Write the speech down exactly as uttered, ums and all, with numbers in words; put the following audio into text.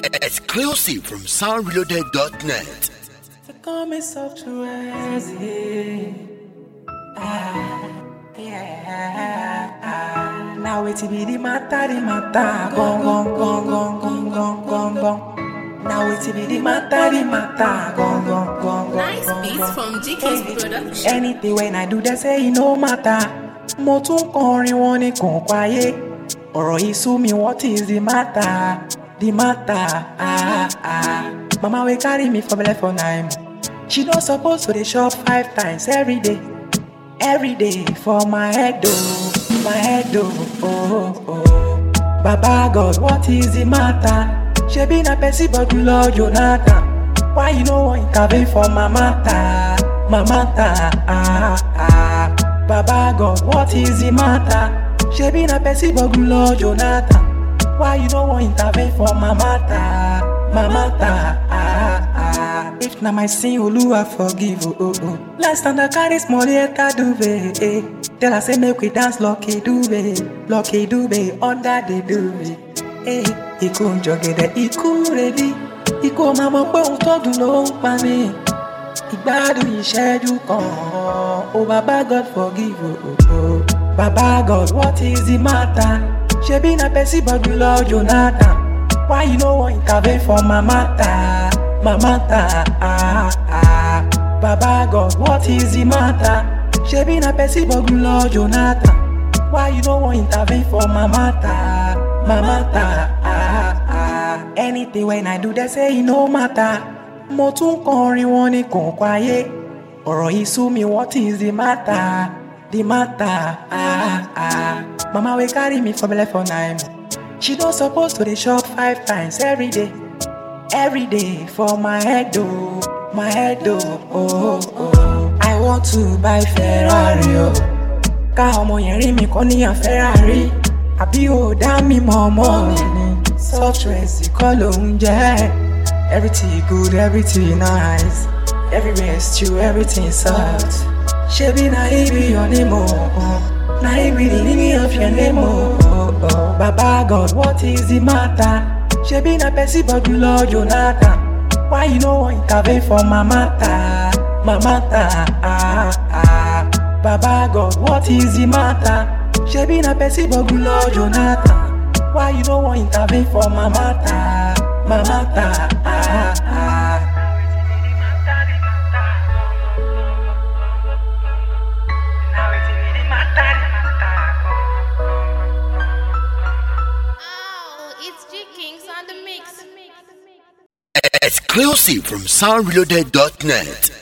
Exclusive from sound reloaded dot net. The comment software, ah, yeah, ah. Now it be the matter, the matter, gong gong gong gong gong gong gong gong. Now it be the matter, the matter, gong gong gong gong. Nice beats from G K's production. Anything when I do, they say it no matter. Mo tún kọrin wọn ni kò páyé. Ọ̀rọ̀ yìí sú mi, what is the matter? The matter, ah ah. Mama will carry me for belle for nine. She don't suppose to dey shop five times every day. Every day for my head oh, my head oh, oh oh. Baba God, what is the matter? Shebi na person but you love Jonathan. Why you no wan intervene for my matter? My matter, ah ah. Baba God, what is the matter? Shebi na person but you love Jonathan. Why you no wan intervene for my matter? My matter, ah ah. If na my sin, Oluwa forgive, oh oh oh. Last time I carry small eka duve, eh. Tell her say make we dance lucky duve, lucky duve under the duve, eh. Iku njogede, iku ready, iku ma mọ̀ pé ohun tó dùn ló ń pa mí. Ìgbádùn ìṣẹ́jú kan, oh Baba God forgive, oh oh oh. Baba God, what is the matter? Shebi na person but you love Jonathan. Why you no wan intervene for my matter? My matter, ah ah. Baba God, what is the matter? Shebi na person but you love Jonathan. Why you no wan intervene for my matter? My matter, ah ah. Anything when I do, they say it no matter. Mo tún kọrin wọn ni kò páyé. Ọ̀rọ̀ yìí sú mi, what is the matter? The matter, ah ah. Mama will carry me for belle for nine. She don't suppose to dey shop five times every day. Every day for my head oh, my head oh, oh oh. I want to buy Ferrari oh. Ká ọmọ yẹn rí mi kọ́ níyàn Ferrari. Àbí o dá mi mọ̀ ọmọ mi. Software sì kọ́ ló ń jẹ́. Everything good, everything nice. Everywhere stew, everything soft. Shebi na it be your name oh. Na it be the meaning of your name oh, oh, oh. Baba God, what is the matter? Shebi na person but you love Jonathan. Why you no wan intervene for my matter? My matter, ah ah. Baba God, what is the matter? Shebi na person but you love Jonathan. Why you no wan intervene for my matter? My matter, ah ah. Exclusive from sound reloaded dot net.